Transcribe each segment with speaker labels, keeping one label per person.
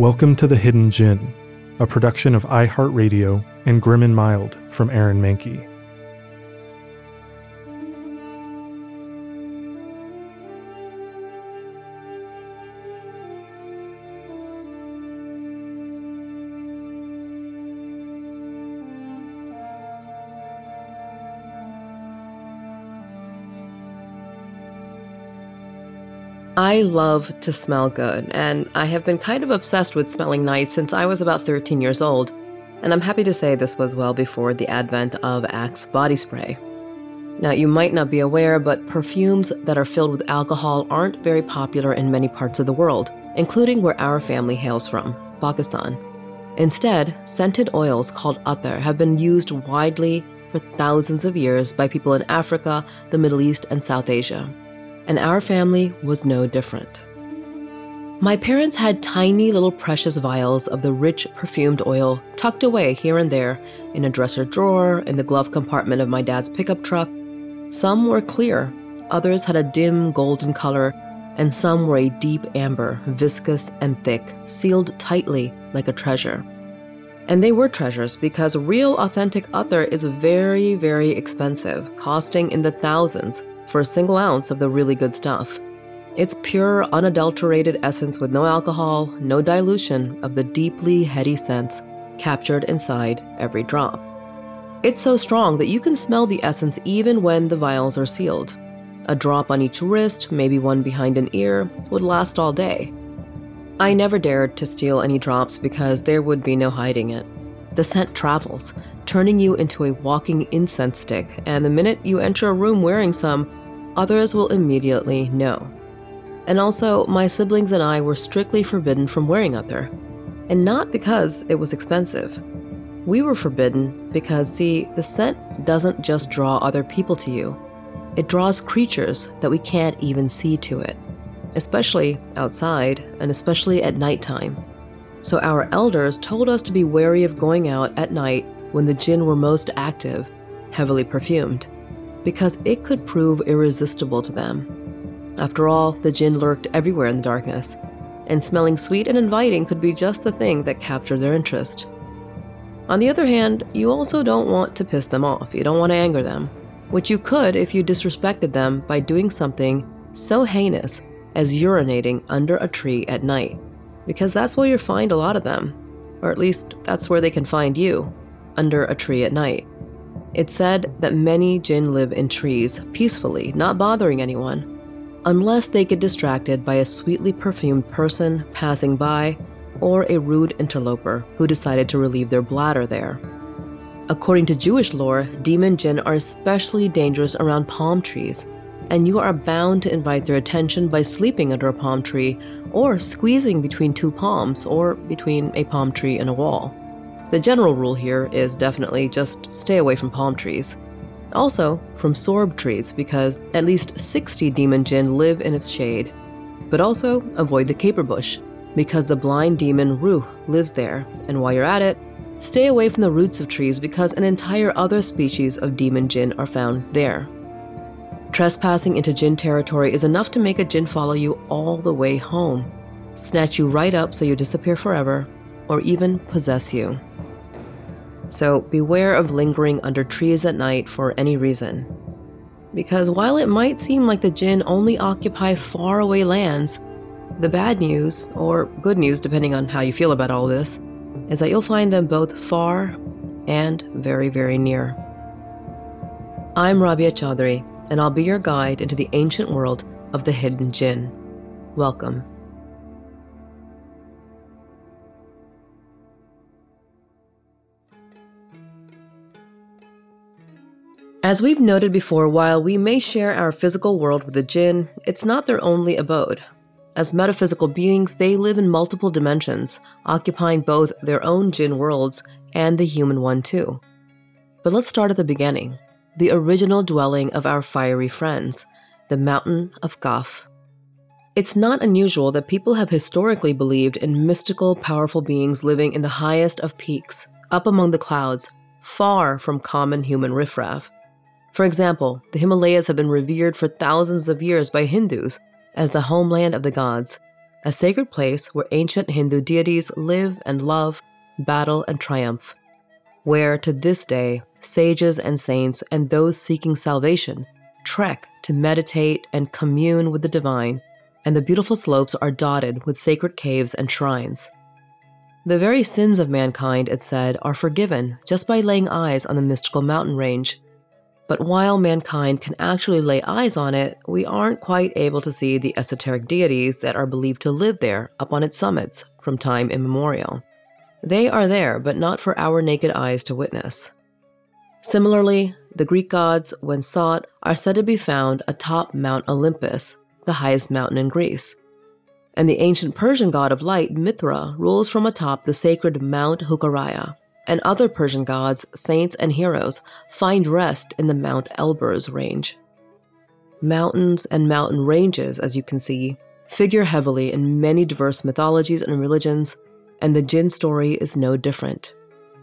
Speaker 1: Welcome to The Hidden Djinn, a production of iHeartRadio and Grim and Mild from Aaron Mahnke.
Speaker 2: I love to smell good, and I have been kind of obsessed with smelling nice since I was about 13 years old, and I'm happy to say this was well before the advent of Axe body spray. Now, you might not be aware, but perfumes that are filled with alcohol aren't very popular in many parts of the world, including where our family hails from, Pakistan. Instead, scented oils called attar have been used widely for thousands of years by people in Africa, the Middle East, and South Asia. And our family was no different. My parents had tiny little precious vials of the rich perfumed oil tucked away here and there in a dresser drawer, in the glove compartment of my dad's pickup truck. Some were clear, others had a dim golden color, and some were a deep amber, viscous and thick, sealed tightly like a treasure. And they were treasures because real authentic attar is very, very expensive, costing in the thousands for a single ounce of the really good stuff. It's pure, unadulterated essence with no alcohol, no dilution of the deeply heady scents captured inside every drop. It's so strong that you can smell the essence even when the vials are sealed. A drop on each wrist, maybe one behind an ear, would last all day. I never dared to steal any drops because there would be no hiding it. The scent travels, turning you into a walking incense stick, and the minute you enter a room wearing some, others will immediately know. And also, my siblings and I were strictly forbidden from wearing attar, and not because it was expensive. We were forbidden because, see, the scent doesn't just draw other people to you. It draws creatures that we can't even see to it, especially outside and especially at nighttime. So our elders told us to be wary of going out at night when the jinn were most active, heavily perfumed, because it could prove irresistible to them. After all, the jinn lurked everywhere in the darkness, and smelling sweet and inviting could be just the thing that captured their interest. On the other hand, you also don't want to piss them off. You don't want to anger them, which you could if you disrespected them by doing something so heinous as urinating under a tree at night, because that's where you'll find a lot of them, or at least that's where they can find you, under a tree at night. It's said that many jinn live in trees, peacefully, not bothering anyone, unless they get distracted by a sweetly perfumed person passing by or a rude interloper who decided to relieve their bladder there. According to Jewish lore, demon jinn are especially dangerous around palm trees, and you are bound to invite their attention by sleeping under a palm tree or squeezing between two palms or between a palm tree and a wall. The general rule here is definitely just stay away from palm trees. Also, from sorb trees, because at least 60 demon jinn live in its shade. But also, avoid the caper bush, because the blind demon Ruh lives there, and while you're at it, stay away from the roots of trees because an entire other species of demon jinn are found there. Trespassing into jinn territory is enough to make a jinn follow you all the way home, snatch you right up so you disappear forever, or even possess you. So beware of lingering under trees at night for any reason. Because while it might seem like the jinn only occupy faraway lands, the bad news, or good news depending on how you feel about all this, is that you'll find them both far and very, very near. I'm Rabia Chaudhry, and I'll be your guide into the ancient world of the hidden jinn. Welcome. As we've noted before, while we may share our physical world with the jinn, it's not their only abode. As metaphysical beings, they live in multiple dimensions, occupying both their own jinn worlds and the human one too. But let's start at the beginning, the original dwelling of our fiery friends, the Mountain of Kaf. It's not unusual that people have historically believed in mystical, powerful beings living in the highest of peaks, up among the clouds, far from common human riffraff. For example, the Himalayas have been revered for thousands of years by Hindus as the homeland of the gods. a sacred place where ancient Hindu deities live and love, battle and triumph, where to this day, sages and saints and those seeking salvation trek to meditate and commune with the divine, and the beautiful slopes are dotted with sacred caves and shrines. The very sins of mankind, it's said, are forgiven just by laying eyes on the mystical mountain range. But while mankind can actually lay eyes on it, we aren't quite able to see the esoteric deities that are believed to live there up on its summits from time immemorial. They are there, but not for our naked eyes to witness. Similarly, the Greek gods, when sought, are said to be found atop Mount Olympus, the highest mountain in Greece. And the ancient Persian god of light, Mithra, rules from atop the sacred Mount Hukaraya, and other Persian gods, saints, and heroes find rest in the Mount Elburz range. Mountains and mountain ranges, as you can see, figure heavily in many diverse mythologies and religions, and the jinn story is no different.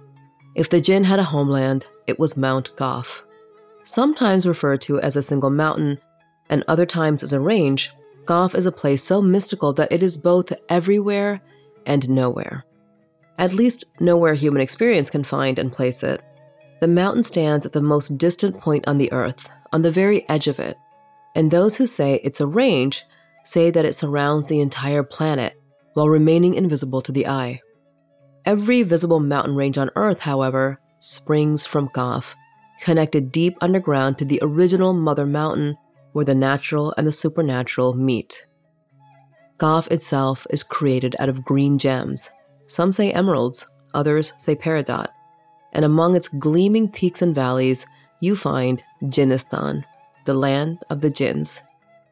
Speaker 2: If the jinn had a homeland, it was Mount Gof. Sometimes referred to as a single mountain, and other times as a range, Gof is a place so mystical that it is both everywhere and nowhere. At least nowhere human experience can find and place it. The mountain stands at the most distant point on the earth, on the very edge of it, and those who say it's a range say that it surrounds the entire planet while remaining invisible to the eye. Every visible mountain range on earth, however, springs from Gof, connected deep underground to the original Mother Mountain where the natural and the supernatural meet. Gof itself is created out of green gems. Some say emeralds, others say peridot. And among its gleaming peaks and valleys, you find Jinnistan, the land of the jinns.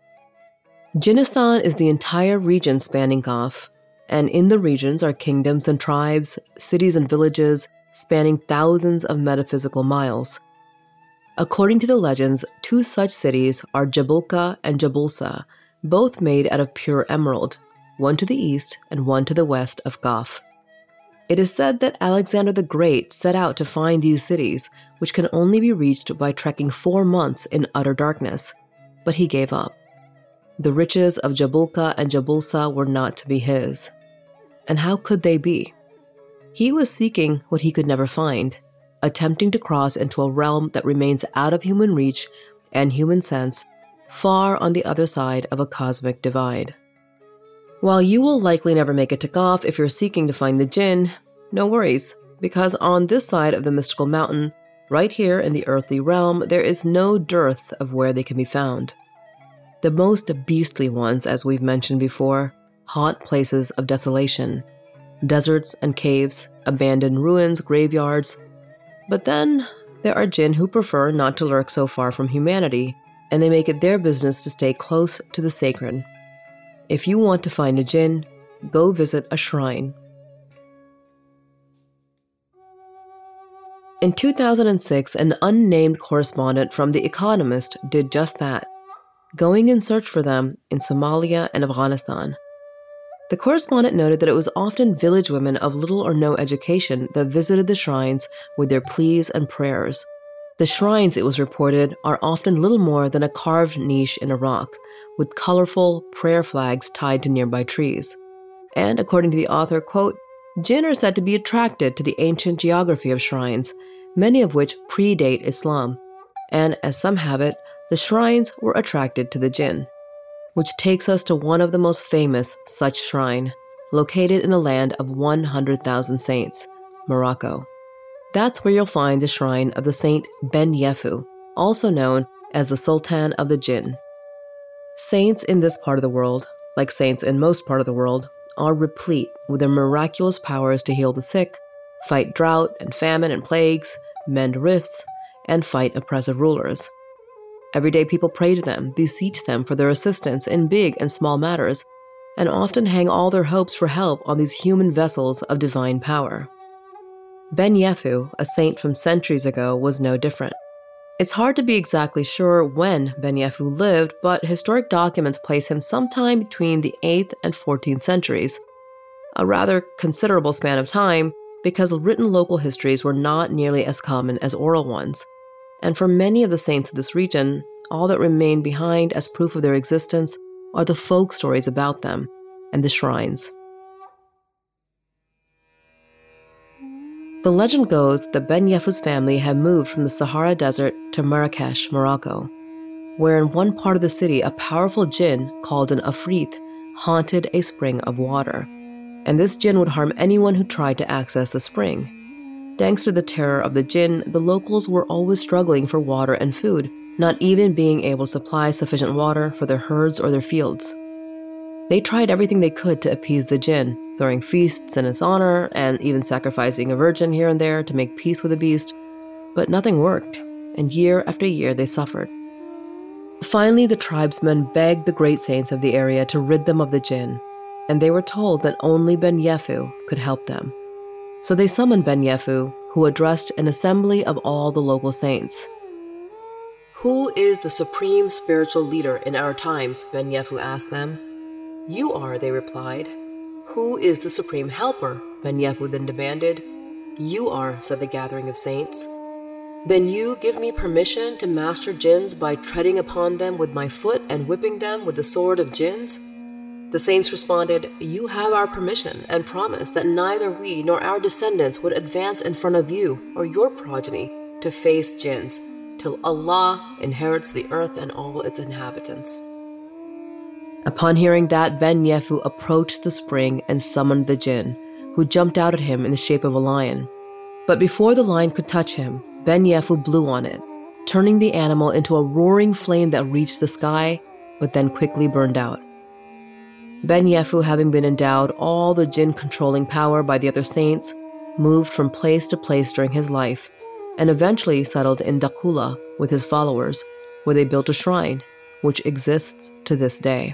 Speaker 2: Jinnistan is the entire region spanning Gof, and in the regions are kingdoms and tribes, cities and villages, spanning thousands of metaphysical miles. According to the legends, two such cities are Jabulka and Jabulsa, both made out of pure emerald, one to the east and one to the west of Gof. It is said that Alexander the Great set out to find these cities, which can only be reached by trekking 4 months in utter darkness, but he gave up. The riches of Jabulka and Jabulsa were not to be his. And how could they be? He was seeking what he could never find, attempting to cross into a realm that remains out of human reach and human sense, far on the other side of a cosmic divide. While you will likely never make it to Gof if you're seeking to find the jinn, no worries, because on this side of the mystical mountain, right here in the earthly realm, there is no dearth of where they can be found. The most beastly ones, as we've mentioned before, haunt places of desolation, deserts and caves, abandoned ruins, graveyards. But then there are jinn who prefer not to lurk so far from humanity, and they make it their business to stay close to the sacred. If you want to find a jinn, go visit a shrine. In 2006, an unnamed correspondent from The Economist did just that, going in search for them in Somalia and Afghanistan. The correspondent noted that it was often village women of little or no education that visited the shrines with their pleas and prayers. The shrines, it was reported, are often little more than a carved niche in a rock, with colorful prayer flags tied to nearby trees. And according to the author, quote, jinn are said to be attracted to the ancient geography of shrines, many of which predate Islam. And as some have it, the shrines were attracted to the jinn. Which takes us to one of the most famous such shrine, located in the land of 100,000 saints, Morocco. That's where you'll find the shrine of the saint Ben Yefu, also known as the Sultan of the Jinn. Saints in this part of the world, like saints in most part of the world, are replete with their miraculous powers to heal the sick, fight drought and famine and plagues, mend rifts, and fight oppressive rulers. Everyday people pray to them, beseech them for their assistance in big and small matters, and often hang all their hopes for help on these human vessels of divine power. Ben Yefu, a saint from centuries ago, was no different. It's hard to be exactly sure when Ben Yefu lived, but historic documents place him sometime between the 8th and 14th centuries, a rather considerable span of time because written local histories were not nearly as common as oral ones. And for many of the saints of this region, all that remained behind as proof of their existence are the folk stories about them, and the shrines. The legend goes that Ben Yefu's family had moved from the Sahara Desert to Marrakesh, Morocco, where in one part of the city a powerful jinn called an Afrit haunted a spring of water, and this jinn would harm anyone who tried to access the spring. Thanks to the terror of the jinn, the locals were always struggling for water and food, not even being able to supply sufficient water for their herds or their fields. They tried everything they could to appease the jinn, throwing feasts in his honor and even sacrificing a virgin here and there to make peace with the beast, but nothing worked, and year after year they suffered. Finally, the tribesmen begged the great saints of the area to rid them of the jinn, and they were told that only Ben Yefu could help them. So they summoned Ben Yefu, who addressed an assembly of all the local saints. "Who is the supreme spiritual leader in our times?" Ben Yefu asked them. "You are," they replied. "Who is the supreme helper?" Ben Yefu then demanded. "You are," said the gathering of saints. "Then you give me permission to master jinns by treading upon them with my foot and whipping them with the sword of jinns?" The saints responded, "You have our permission and promise that neither we nor our descendants would advance in front of you or your progeny to face jinns till Allah inherits the earth and all its inhabitants." Upon hearing that, Ben Yefu approached the spring and summoned the jinn, who jumped out at him in the shape of a lion. But before the lion could touch him, Ben Yefu blew on it, turning the animal into a roaring flame that reached the sky, but then quickly burned out. Ben Yefu, having been endowed all the jinn-controlling power by the other saints, moved from place to place during his life, and eventually settled in Dakula with his followers, where they built a shrine, which exists to this day.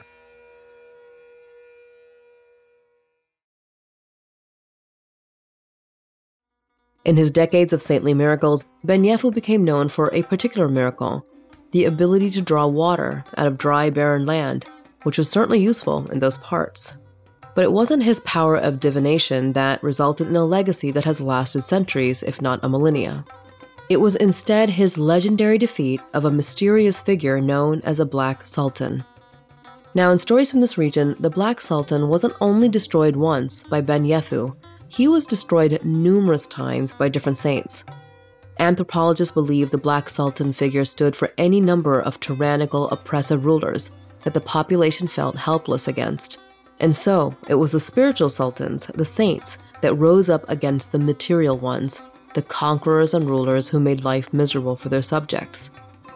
Speaker 2: In his decades of saintly miracles, Ben Yefu became known for a particular miracle, the ability to draw water out of dry, barren land, which was certainly useful in those parts. But it wasn't his power of divination that resulted in a legacy that has lasted centuries, if not a millennia. It was instead his legendary defeat of a mysterious figure known as a Black Sultan. Now, in stories from this region, the Black Sultan wasn't only destroyed once by Ben Yefu, he was destroyed numerous times by different saints. Anthropologists believe the Black Sultan figure stood for any number of tyrannical, oppressive rulers that the population felt helpless against. And so, it was the spiritual sultans, the saints, that rose up against the material ones, the conquerors and rulers who made life miserable for their subjects.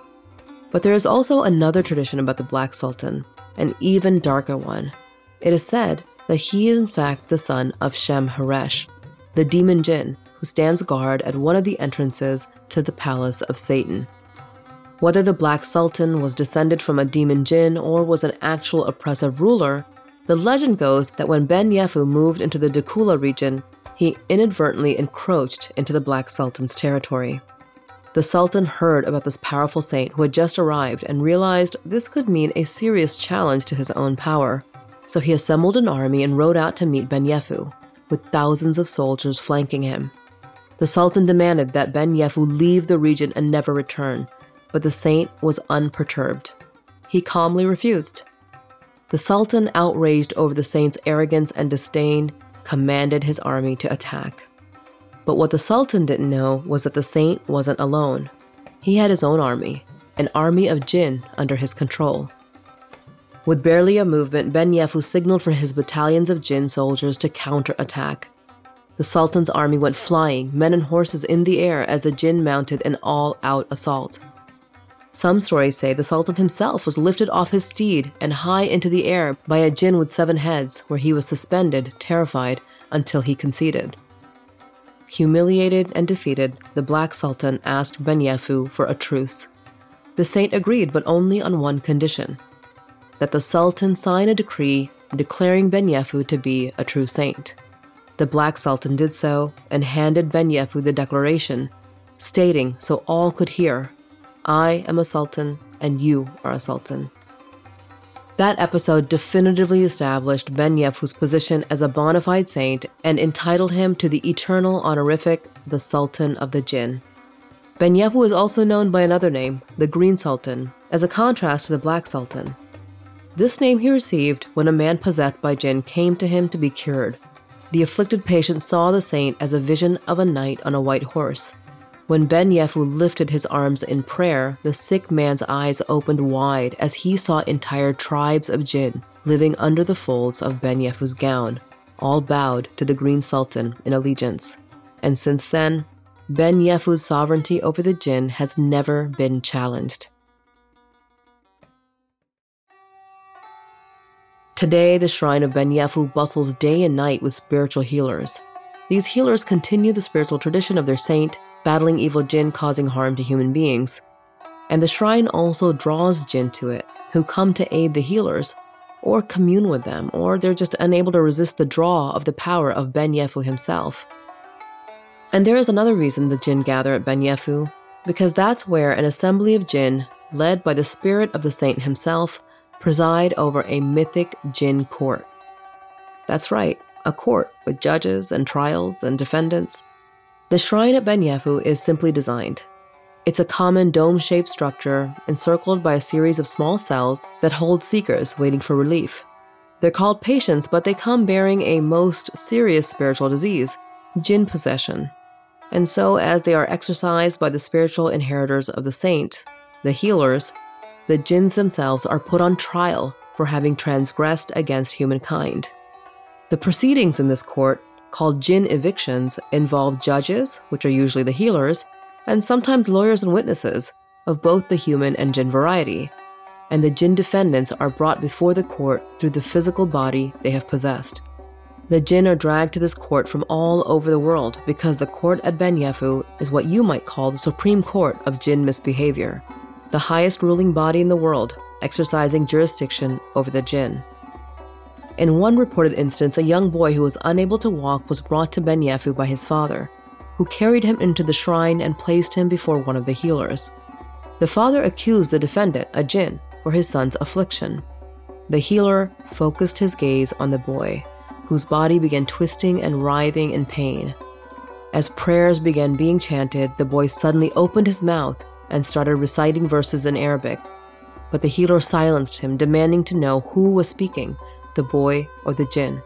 Speaker 2: But there is also another tradition about the Black Sultan, an even darker one. It is said that he is in fact the son of Shem Haresh, the demon jinn who stands guard at one of the entrances to the palace of Satan. Whether the Black Sultan was descended from a demon jinn or was an actual oppressive ruler, the legend goes that when Ben Yefu moved into the Dakula region, he inadvertently encroached into the Black Sultan's territory. The Sultan heard about this powerful saint who had just arrived and realized this could mean a serious challenge to his own power. So he assembled an army and rode out to meet Ben Yefu, with thousands of soldiers flanking him. The Sultan demanded that Ben Yefu leave the region and never return, but the saint was unperturbed. He calmly refused. The Sultan, outraged over the saint's arrogance and disdain, commanded his army to attack. But what the Sultan didn't know was that the saint wasn't alone. He had his own army, an army of jinn under his control. With barely a movement, Ben Yefu signaled for his battalions of jinn soldiers to counterattack. The Sultan's army went flying, men and horses in the air, as the jinn mounted an all-out assault. Some stories say the Sultan himself was lifted off his steed and high into the air by a jinn with 7 heads, where he was suspended, terrified, until he conceded. Humiliated and defeated, the Black Sultan asked Ben Yefu for a truce. The saint agreed, but only on one condition: that the Sultan sign a decree declaring Ben Yefu to be a true saint. The Black Sultan did so and handed Ben Yefu the declaration, stating so all could hear, "I am a sultan and you are a sultan." That episode definitively established Ben Yefu's position as a bona fide saint and entitled him to the eternal honorific, the Sultan of the Jinn. Ben Yefu is also known by another name, the Green Sultan, as a contrast to the Black Sultan. This name he received when a man possessed by jinn came to him to be cured. The afflicted patient saw the saint as a vision of a knight on a white horse. When Ben Yefu lifted his arms in prayer, the sick man's eyes opened wide as he saw entire tribes of jinn living under the folds of Ben Yefu's gown, all bowed to the Green Sultan in allegiance. And since then, Ben Yefu's sovereignty over the jinn has never been challenged. Today, the shrine of Ben Yefu bustles day and night with spiritual healers. These healers continue the spiritual tradition of their saint, battling evil jinn causing harm to human beings. And the shrine also draws jinn to it, who come to aid the healers, or commune with them, or they're just unable to resist the draw of the power of Ben Yefu himself. And there is another reason the jinn gather at Ben Yefu, because that's where an assembly of jinn, led by the spirit of the saint himself, preside over a mythic jinn court. That's right, a court with judges and trials and defendants. The shrine at Ben Yefu is simply designed. It's a common dome-shaped structure encircled by a series of small cells that hold seekers waiting for relief. They're called patients, but they come bearing a most serious spiritual disease, jinn possession. And so, as they are exorcised by the spiritual inheritors of the saint, the healers, the jinns themselves are put on trial for having transgressed against humankind. The proceedings in this court, called jinn evictions, involve judges, which are usually the healers, and sometimes lawyers and witnesses of both the human and jinn variety. And the jinn defendants are brought before the court through the physical body they have possessed. The jinn are dragged to this court from all over the world because the court at Ben Yefu is what you might call the Supreme Court of jinn misbehavior, the highest ruling body in the world, exercising jurisdiction over the jinn. In one reported instance, a young boy who was unable to walk was brought to Ben Yefu by his father, who carried him into the shrine and placed him before one of the healers. The father accused the defendant, a jinn, for his son's affliction. The healer focused his gaze on the boy, whose body began twisting and writhing in pain. As prayers began being chanted, the boy suddenly opened his mouth and started reciting verses in Arabic. But the healer silenced him, demanding to know who was speaking, the boy or the jinn.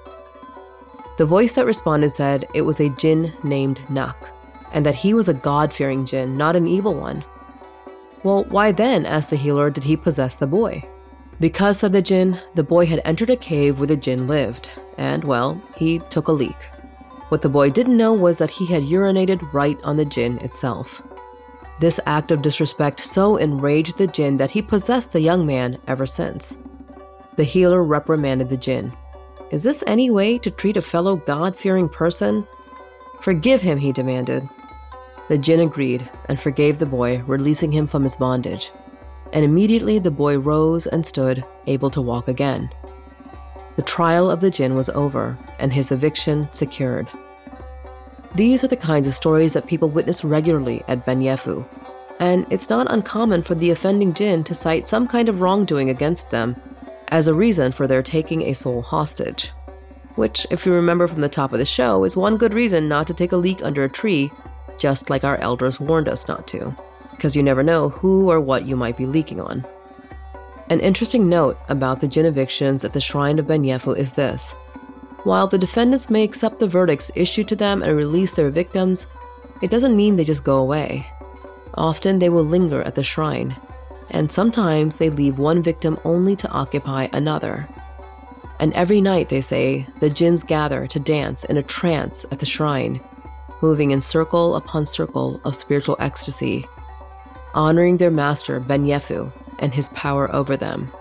Speaker 2: The voice that responded said it was a jinn named Nak, and that he was a God-fearing jinn, not an evil one. Well, why then, asked the healer, did he possess the boy? Because, said the jinn, the boy had entered a cave where the jinn lived, and, well, he took a leak. What the boy didn't know was that he had urinated right on the jinn itself. This act of disrespect so enraged the jinn that he possessed the young man ever since. The healer reprimanded the jinn. Is this any way to treat a fellow God-fearing person? Forgive him, he demanded. The jinn agreed and forgave the boy, releasing him from his bondage. And immediately the boy rose and stood, able to walk again. The trial of the jinn was over, and his eviction secured. These are the kinds of stories that people witness regularly at Ben Yefu, and it's not uncommon for the offending jinn to cite some kind of wrongdoing against them as a reason for their taking a soul hostage, which, if you remember from the top of the show, is one good reason not to take a leak under a tree, just like our elders warned us not to, because you never know who or what you might be leaking on. An interesting note about the jinn evictions at the shrine of Ben Yefu is this. While the defendants may accept the verdicts issued to them and release their victims, it doesn't mean they just go away. Often they will linger at the shrine, and sometimes they leave one victim only to occupy another. And every night, they say, the jinns gather to dance in a trance at the shrine, moving in circle upon circle of spiritual ecstasy, honoring their master Ben Yefu and his power over them.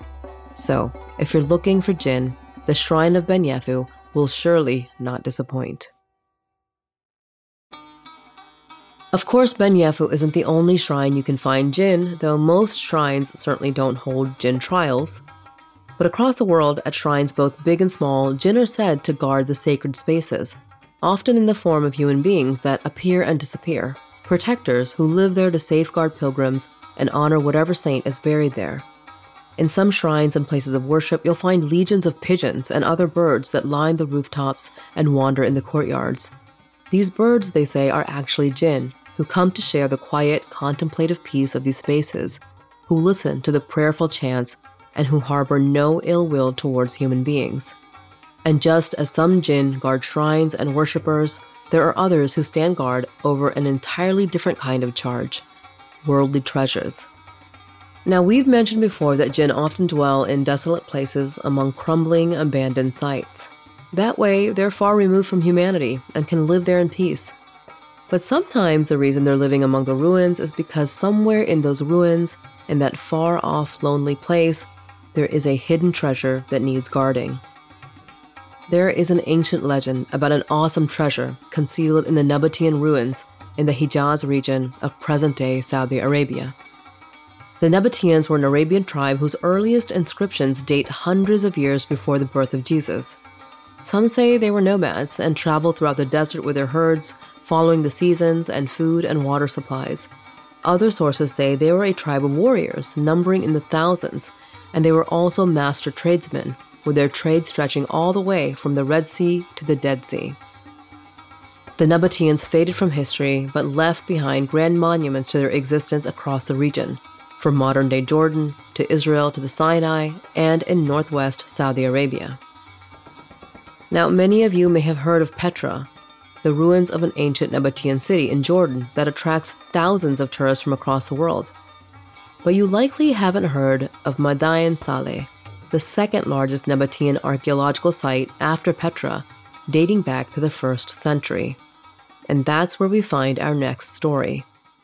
Speaker 2: So, if you're looking for jinn, the shrine of Ben Yefu will surely not disappoint. Of course, Ben Yefu isn't the only shrine you can find jinn, though most shrines certainly don't hold jinn trials. But across the world, at shrines both big and small, jinn are said to guard the sacred spaces, often in the form of human beings that appear and disappear, protectors who live there to safeguard pilgrims and honor whatever saint is buried there. In some shrines and places of worship, you'll find legions of pigeons and other birds that line the rooftops and wander in the courtyards. These birds, they say, are actually jinn, who come to share the quiet, contemplative peace of these spaces, who listen to the prayerful chants and who harbor no ill will towards human beings. And just as some jinn guard shrines and worshippers, there are others who stand guard over an entirely different kind of charge: worldly treasures. Now, we've mentioned before that jinn often dwell in desolate places among crumbling, abandoned sites. That way, they're far removed from humanity and can live there in peace. But sometimes the reason they're living among the ruins is because somewhere in those ruins, in that far-off, lonely place, there is a hidden treasure that needs guarding. There is an ancient legend about an awesome treasure concealed in the Nabatean ruins in the Hijaz region of present-day Saudi Arabia. The Nabateans were an Arabian tribe whose earliest inscriptions date hundreds of years before the birth of Jesus. Some say they were nomads and traveled throughout the desert with their herds, following the seasons and food and water supplies. Other sources say they were a tribe of warriors, numbering in the thousands, and they were also master tradesmen, with their trade stretching all the way from the Red Sea to the Dead Sea. The Nabateans faded from history, but left behind grand monuments to their existence across the region, from modern-day Jordan to Israel to the Sinai and in northwest Saudi Arabia. Now, many of you may have heard of Petra, the ruins of an ancient Nabatean city in Jordan that attracts thousands of tourists from across the world. But you likely haven't heard of Madain Saleh, the second largest Nabatean archaeological site after Petra, dating back to the 1st century. And that's where we find our next story.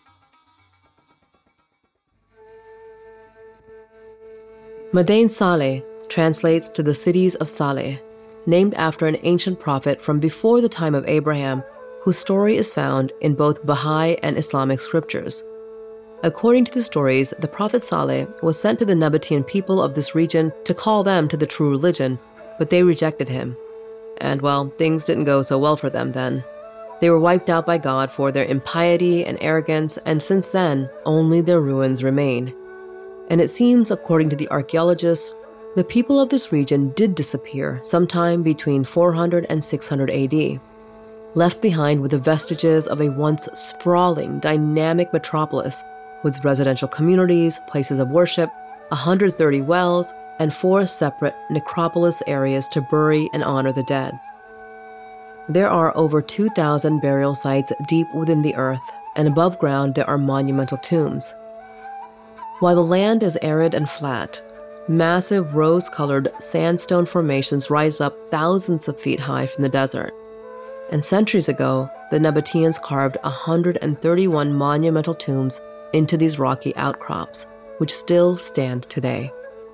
Speaker 2: Madain Saleh translates to the cities of Saleh, named after an ancient prophet from before the time of Abraham, whose story is found in both Baha'i and Islamic scriptures. According to the stories, the prophet Saleh was sent to the Nabatean people of this region to call them to the true religion, but they rejected him. And well, things didn't go so well for them then. They were wiped out by God for their impiety and arrogance, and since then, only their ruins remain. And it seems, according to the archaeologists, the people of this region did disappear sometime between 400 and 600 AD, left behind with the vestiges of a once sprawling, dynamic metropolis with residential communities, places of worship, 130 wells, and 4 separate necropolis areas to bury and honor the dead. There are over 2,000 burial sites deep within the earth, and above ground there are monumental tombs. While the land is arid and flat, massive rose-colored sandstone formations rise up thousands of feet high from the desert. And centuries ago, the Nabateans carved 131 monumental tombs into these rocky outcrops, which still stand today.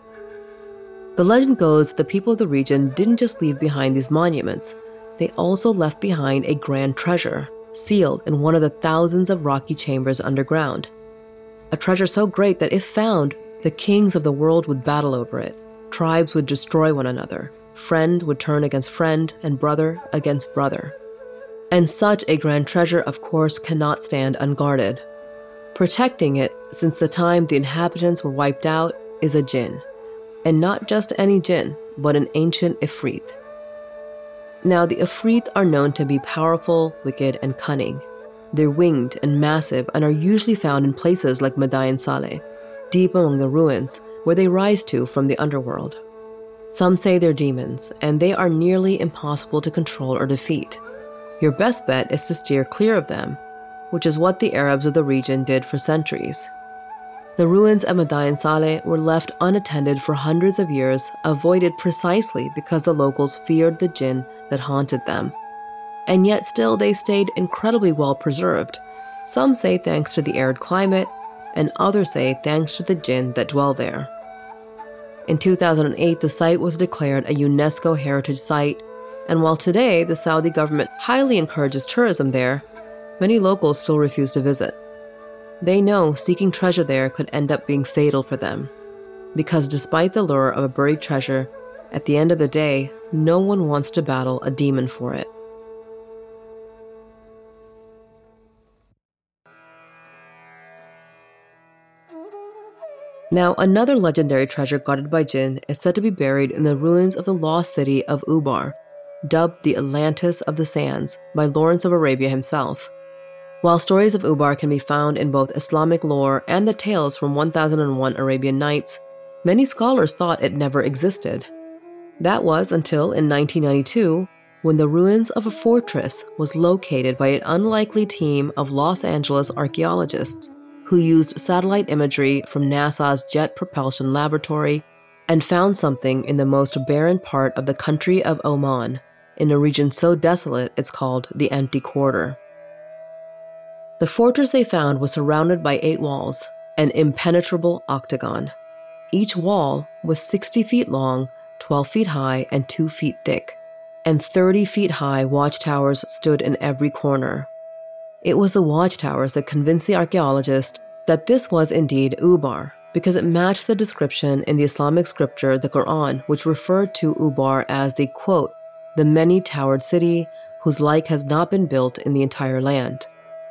Speaker 2: The legend goes that the people of the region didn't just leave behind these monuments, they also left behind a grand treasure, sealed in one of the thousands of rocky chambers underground. A treasure so great that if found, the kings of the world would battle over it, tribes would destroy one another, friend would turn against friend, and brother against brother. And such a grand treasure, of course, cannot stand unguarded. Protecting it, since the time the inhabitants were wiped out, is a jinn. And not just any jinn, but an ancient Ifrit. Now, the Ifrit are known to be powerful, wicked, and cunning. They're winged and massive and are usually found in places like Madain Saleh, deep among the ruins, where they rise to from the underworld. Some say they're demons, and they are nearly impossible to control or defeat. Your best bet is to steer clear of them, which is what the Arabs of the region did for centuries. The ruins of Madain Saleh were left unattended for hundreds of years, avoided precisely because the locals feared the jinn that haunted them. And yet still they stayed incredibly well preserved. Some say thanks to the arid climate, and others say thanks to the jinn that dwell there. In 2008, the site was declared a UNESCO Heritage Site, and while today the Saudi government highly encourages tourism there, many locals still refuse to visit. They know seeking treasure there could end up being fatal for them, because despite the lure of a buried treasure, at the end of the day, no one wants to battle a demon for it. Now, another legendary treasure guarded by jinn is said to be buried in the ruins of the lost city of Ubar, dubbed the Atlantis of the Sands by Lawrence of Arabia himself. While stories of Ubar can be found in both Islamic lore and the tales from 1001 Arabian Nights, Many scholars thought it never existed. That was until in 1992, when the ruins of a fortress was located by an unlikely team of Los Angeles archaeologists who used satellite imagery from NASA's Jet Propulsion Laboratory and found something in the most barren part of the country of Oman, in a region so desolate it's called the Empty Quarter. The fortress they found was surrounded by 8 walls, an impenetrable octagon. Each wall was 60 feet long, 12 feet high, and 2 feet thick, and 30 feet high watchtowers stood in every corner. It was the watchtowers that convinced the archaeologist that this was indeed Ubar, because it matched the description in the Islamic scripture, the Quran, which referred to Ubar as the, quote, the many-towered city whose like has not been built in the entire land.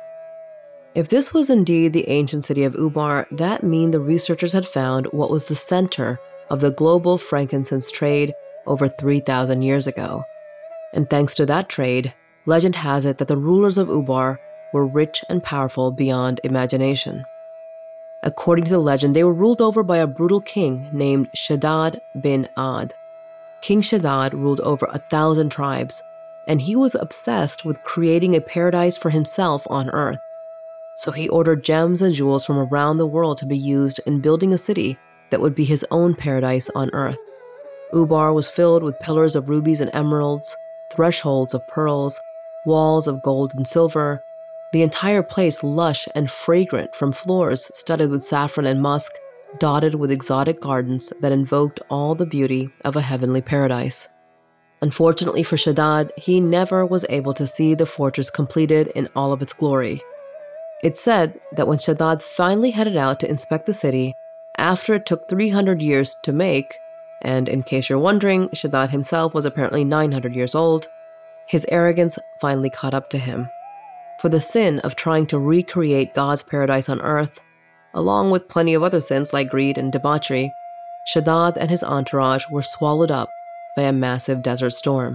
Speaker 2: If this was indeed the ancient city of Ubar, that meant the researchers had found what was the center of the global frankincense trade over 3,000 years ago. And thanks to that trade, legend has it that the rulers of Ubar were rich and powerful beyond imagination. According to the legend, they were ruled over by a brutal king named Shaddad bin Ad. King Shaddad ruled over 1,000 tribes, and he was obsessed with creating a paradise for himself on earth. So he ordered gems and jewels from around the world to be used in building a city that would be his own paradise on earth. Ubar was filled with pillars of rubies and emeralds, thresholds of pearls, walls of gold and silver, the entire place lush and fragrant from floors studded with saffron and musk, dotted with exotic gardens that invoked all the beauty of a heavenly paradise. Unfortunately for Shaddad, he never was able to see the fortress completed in all of its glory. It's said that when Shaddad finally headed out to inspect the city, after it took 300 years to make, and in case you're wondering, Shaddad himself was apparently 900 years old, his arrogance finally caught up to him. For the sin of trying to recreate God's paradise on earth, along with plenty of other sins like greed and debauchery, Shaddad and his entourage were swallowed up by a massive desert storm,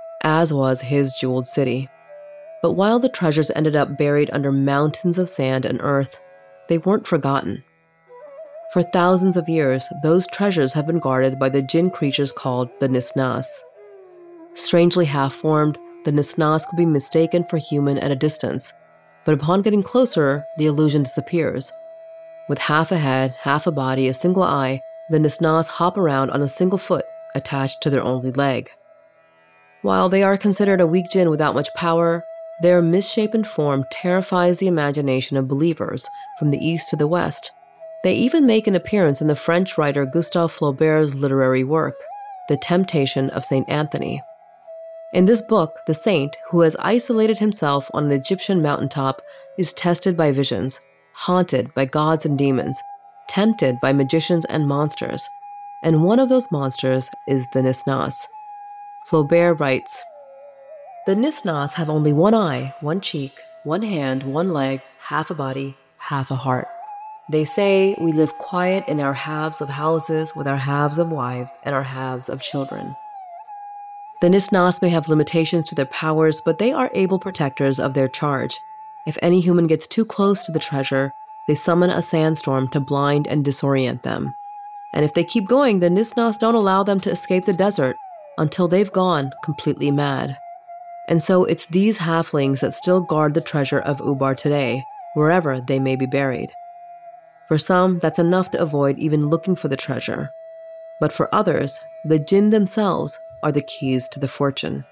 Speaker 2: as was his jeweled city. But while the treasures ended up buried under mountains of sand and earth, they weren't forgotten. For thousands of years, those treasures have been guarded by the jinn creatures called the Nisnas. Strangely half-formed, the Nisnas could be mistaken for human at a distance, but upon getting closer, the illusion disappears. With half a head, half a body, a single eye, the Nisnas hop around on a single foot attached to their only leg. While they are considered a weak jinn without much power, their misshapen form terrifies the imagination of believers from the east to the west. They even make an appearance in the French writer Gustave Flaubert's literary work, The Temptation of St. Anthony. In this book, the saint, who has isolated himself on an Egyptian mountaintop, is tested by visions, haunted by gods and demons, tempted by magicians and monsters. And one of those monsters is the Nisnas. Flaubert writes, "The Nisnas have only one eye, one cheek, one hand, one leg, half a body, half a heart. They say we live quiet in our halves of houses with our halves of wives and our halves of children." The Nisnas may have limitations to their powers, but they are able protectors of their charge. If any human gets too close to the treasure, they summon a sandstorm to blind and disorient them. And if they keep going, the Nisnas don't allow them to escape the desert until they've gone completely mad. And so it's these halflings that still guard the treasure of Ubar today, wherever they may be buried. For some, that's enough to avoid even looking for the treasure. But for others, the jinn themselves are the keys to the fortune.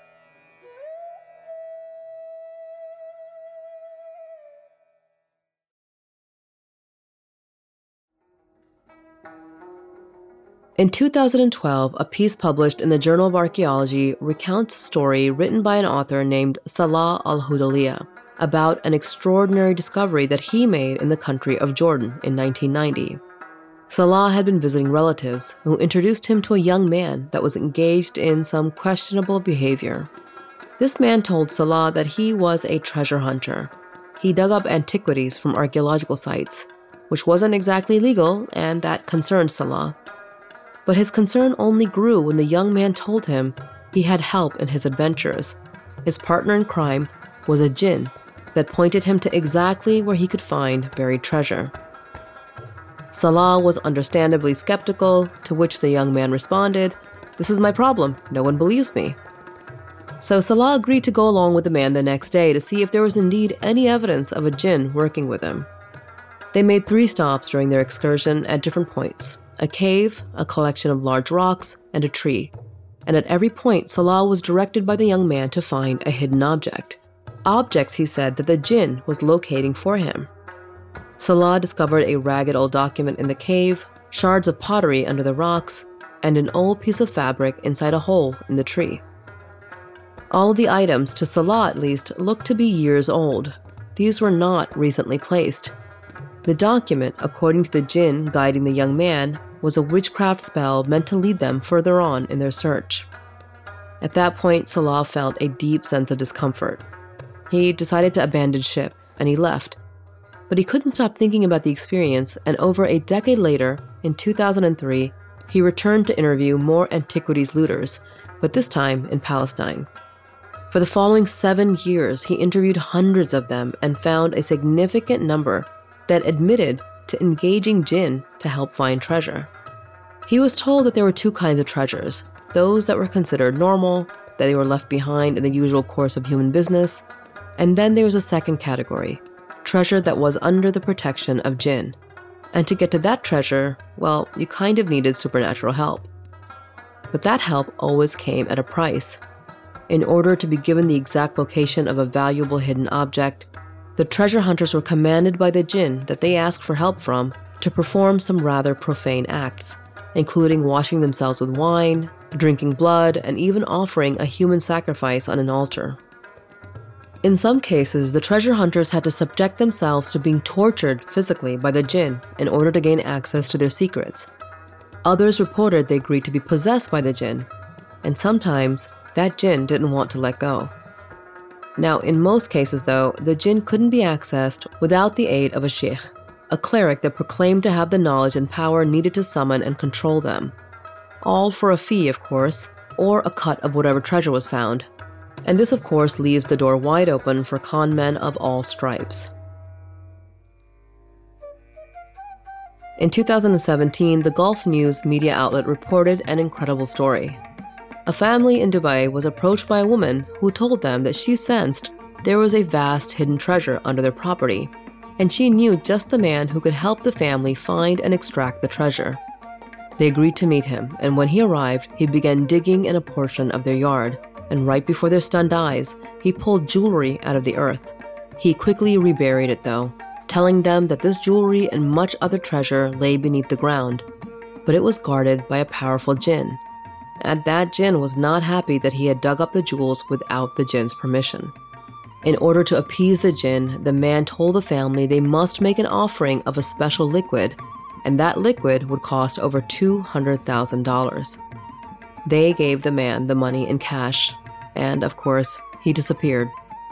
Speaker 2: In 2012, a piece published in the Journal of Archaeology recounts a story written by an author named Salah al-Hudaliya about an extraordinary discovery that he made in the country of Jordan in 1990. Salah had been visiting relatives who introduced him to a young man that was engaged in some questionable behavior. This man told Salah that he was a treasure hunter. He dug up antiquities from archaeological sites, which wasn't exactly legal, and that concerned Salah. But his concern only grew when the young man told him he had help in his adventures. His partner in crime was a jinn that pointed him to exactly where he could find buried treasure. Salah was understandably skeptical, to which the young man responded, "This is my problem. No one believes me." So Salah agreed to go along with the man the next day to see if there was indeed any evidence of a jinn working with him. They made 3 stops during their excursion at different points: a cave, a collection of large rocks, and a tree. And at every point, Salah was directed by the young man to find a hidden object. Objects, he said, that the jinn was locating for him. Salah discovered a ragged old document in the cave, shards of pottery under the rocks, and an old piece of fabric inside a hole in the tree. All the items, to Salah at least, looked to be years old. These were not recently placed. The document, according to the jinn guiding the young man, was a witchcraft spell meant to lead them further on in their search. At that point, Salah felt a deep sense of discomfort. He decided to abandon ship, and he left. But he couldn't stop thinking about the experience, and over a decade later, in 2003, he returned to interview more antiquities looters, but this time in Palestine. For the following 7 years, he interviewed hundreds of them and found a significant number that admitted to engaging jinn to help find treasure. He was told that there were 2 kinds of treasures: those that were considered normal, that they were left behind in the usual course of human business, and then there was a second category, treasure that was under the protection of jinn. And to get to that treasure, well, you kind of needed supernatural help. But that help always came at a price. In order to be given the exact location of a valuable hidden object, the treasure hunters were commanded by the jinn that they asked for help from to perform some rather profane acts, including washing themselves with wine, drinking blood, and even offering a human sacrifice on an altar. In some cases, the treasure hunters had to subject themselves to being tortured physically by the jinn in order to gain access to their secrets. Others reported they agreed to be possessed by the jinn, and sometimes that jinn didn't want to let go. Now, in most cases though, the jinn couldn't be accessed without the aid of a sheikh, a cleric that proclaimed to have the knowledge and power needed to summon and control them. All for a fee, of course, or a cut of whatever treasure was found. And this, of course, leaves the door wide open for con men of all stripes. In 2017, the Gulf News media outlet reported an incredible story. A family in Dubai was approached by a woman who told them that she sensed there was a vast hidden treasure under their property, and she knew just the man who could help the family find and extract the treasure. They agreed to meet him, and when he arrived, he began digging in a portion of their yard. And right before their stunned eyes, he pulled jewelry out of the earth. He quickly reburied it though, telling them that this jewelry and much other treasure lay beneath the ground, but it was guarded by a powerful jinn. And that jinn was not happy that he had dug up the jewels without the jinn's permission. In order to appease the jinn, the man told the family they must make an offering of a special liquid, and that liquid would cost over $200,000. They gave the man the money in cash, and of course, he disappeared.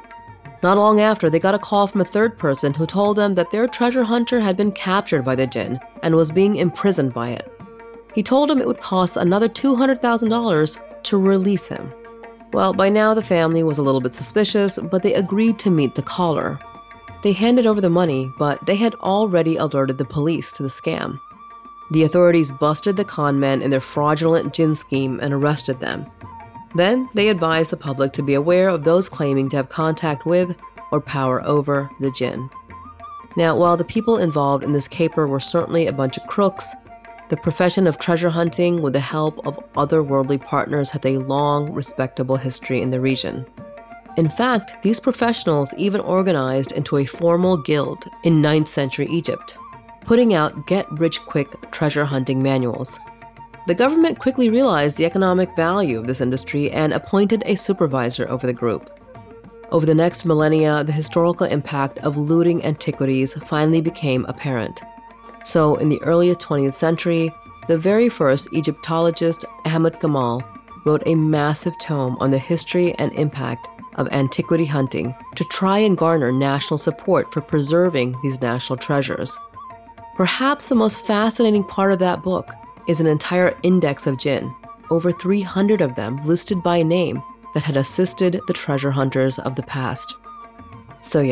Speaker 2: Not long after, they got a call from a third person who told them that their treasure hunter had been captured by the jinn and was being imprisoned by it. He told them it would cost another $200,000 to release him. Well, by now the family was a little bit suspicious, but they agreed to meet the caller. They handed over the money, but they had already alerted the police to the scam. The authorities busted the con men in their fraudulent jinn scheme and arrested them. Then they advised the public to be aware of those claiming to have contact with or power over the jinn. Now, while the people involved in this caper were certainly a bunch of crooks, the profession of treasure hunting with the help of otherworldly partners had a long, respectable history in the region. In fact, these professionals even organized into a formal guild in 9th century Egypt, putting out get-rich-quick treasure hunting manuals. The government quickly realized the economic value of this industry and appointed a supervisor over the group. Over the next millennia, the historical impact of looting antiquities finally became apparent. So, in the early 20th century, the very first Egyptologist, Ahmed Gamal, wrote a massive tome on the history and impact of antiquity hunting to try and garner national support for preserving these national treasures. Perhaps the most fascinating part of that book is an entire index of jinn, over 300 of them listed by name, that had assisted the treasure hunters of the past. So yeah,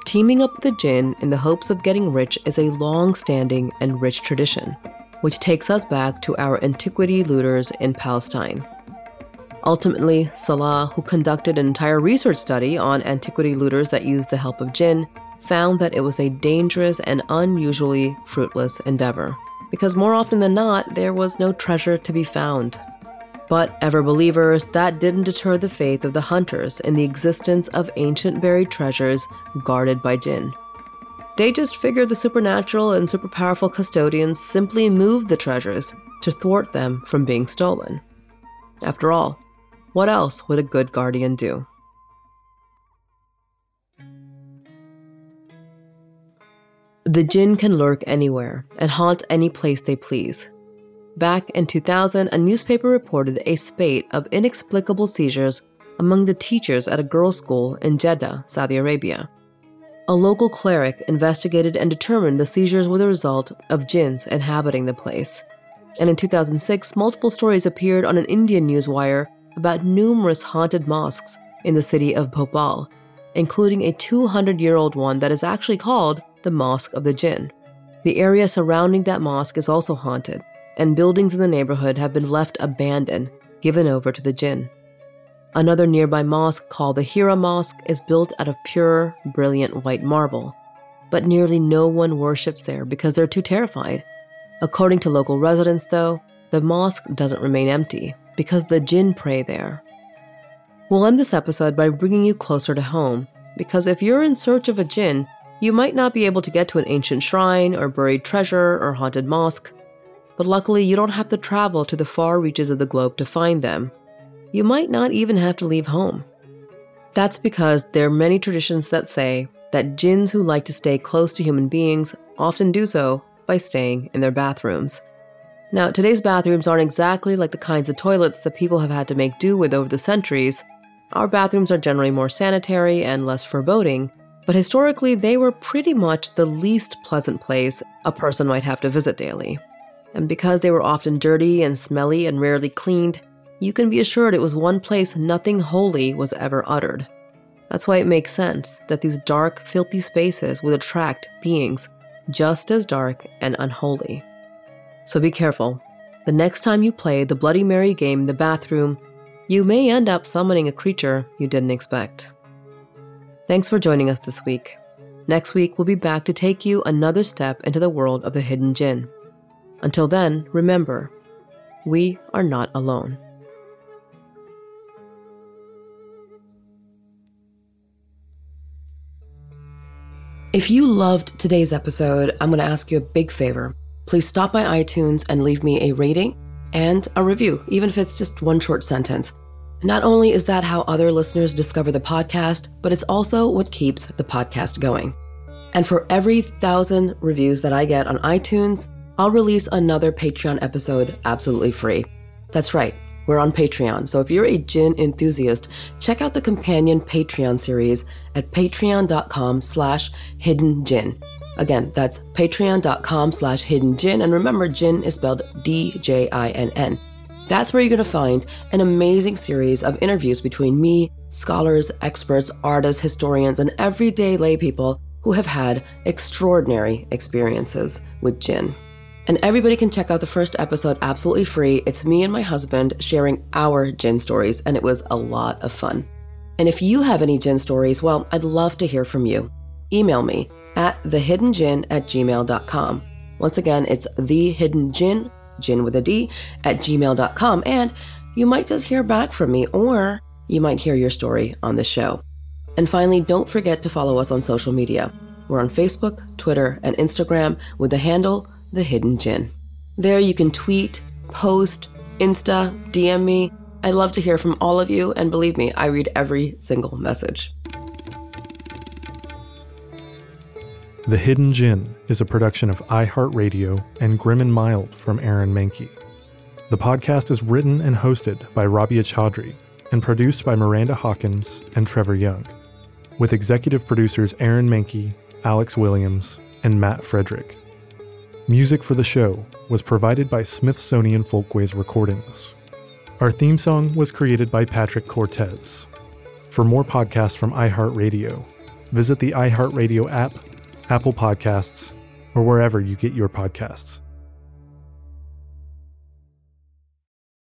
Speaker 2: Teaming up with the jinn in the hopes of getting rich is a long-standing and rich tradition, which takes us back to our antiquity looters in Palestine. Ultimately, Salah, who conducted an entire research study on antiquity looters that used the help of jinn, found that it was a dangerous and unusually fruitless endeavor, because more often than not, there was no treasure to be found. But ever believers, that didn't deter the faith of the hunters in the existence of ancient buried treasures guarded by jinn. They just figured the supernatural and super powerful custodians simply moved the treasures to thwart them from being stolen. After all, what else would a good guardian do? The jinn can lurk anywhere and haunt any place they please. Back in 2000, a newspaper reported a spate of inexplicable seizures among the teachers at a girls' school in Jeddah, Saudi Arabia. A local cleric investigated and determined the seizures were the result of jinns inhabiting the place. And in 2006, multiple stories appeared on an Indian news wire about numerous haunted mosques in the city of Bhopal, including a 200-year-old one that is actually called the Mosque of the Jinn. The area surrounding that mosque is also haunted, and buildings in the neighborhood have been left abandoned, given over to the jinn. Another nearby mosque called the Hira Mosque is built out of pure, brilliant white marble, but nearly no one worships there because they're too terrified. According to local residents, though, the mosque doesn't remain empty because the jinn pray there. We'll end this episode by bringing you closer to home, because if you're in search of a jinn, you might not be able to get to an ancient shrine or buried treasure or haunted mosque. But luckily, you don't have to travel to the far reaches of the globe to find them. You might not even have to leave home. That's because there are many traditions that say that jinns who like to stay close to human beings often do so by staying in their bathrooms. Now, today's bathrooms aren't exactly like the kinds of toilets that people have had to make do with over the centuries. Our bathrooms are generally more sanitary and less foreboding, but historically they were pretty much the least pleasant place a person might have to visit daily. And because they were often dirty and smelly and rarely cleaned, you can be assured it was one place nothing holy was ever uttered. That's why it makes sense that these dark, filthy spaces would attract beings just as dark and unholy. So be careful. The next time you play the Bloody Mary game in the bathroom, you may end up summoning a creature you didn't expect. Thanks for joining us this week. Next week, we'll be back to take you another step into the world of the hidden jinn. Until then, remember, we are not alone. If you loved today's episode, I'm going to ask you a big favor. Please stop by iTunes and leave me a rating and a review, even if it's just one short sentence. Not only is that how other listeners discover the podcast, but it's also what keeps the podcast going. And for every 1,000 reviews that I get on iTunes, I'll release another Patreon episode absolutely free. That's right, we're on Patreon. So if you're a jinn enthusiast, check out the companion Patreon series at patreon.com/hiddengin. Again, that's patreon.com/hiddengin. And remember, jinn is spelled D-J-I-N-N. That's where you're going to find an amazing series of interviews between me, scholars, experts, artists, historians, and everyday laypeople who have had extraordinary experiences with jinn. And everybody can check out the first episode absolutely free. It's me and my husband sharing our jinn stories, and it was a lot of fun. And if you have any jinn stories, well, I'd love to hear from you. Email me at thehiddengin@gmail.com. Once again, it's thehiddengin, jinn with a D, @gmail.com. And you might just hear back from me, or you might hear your story on the show. And finally, don't forget to follow us on social media. We're on Facebook, Twitter, and Instagram with the handle The Hidden Jinn. There you can tweet, post, Insta, DM me. I love to hear from all of you, and believe me, I read every single message.
Speaker 1: The Hidden Jinn is a production of iHeartRadio and Grim and Mild from Aaron Mahnke. The podcast is written and hosted by Rabia Chaudhry and produced by Miranda Hawkins and Trevor Young, with executive producers Aaron Mahnke, Alex Williams, and Matt Frederick. Music for the show was provided by Smithsonian Folkways Recordings. Our theme song was created by Patrick Cortez. For more podcasts from iHeartRadio, visit the iHeartRadio app, Apple Podcasts, or wherever you get your podcasts.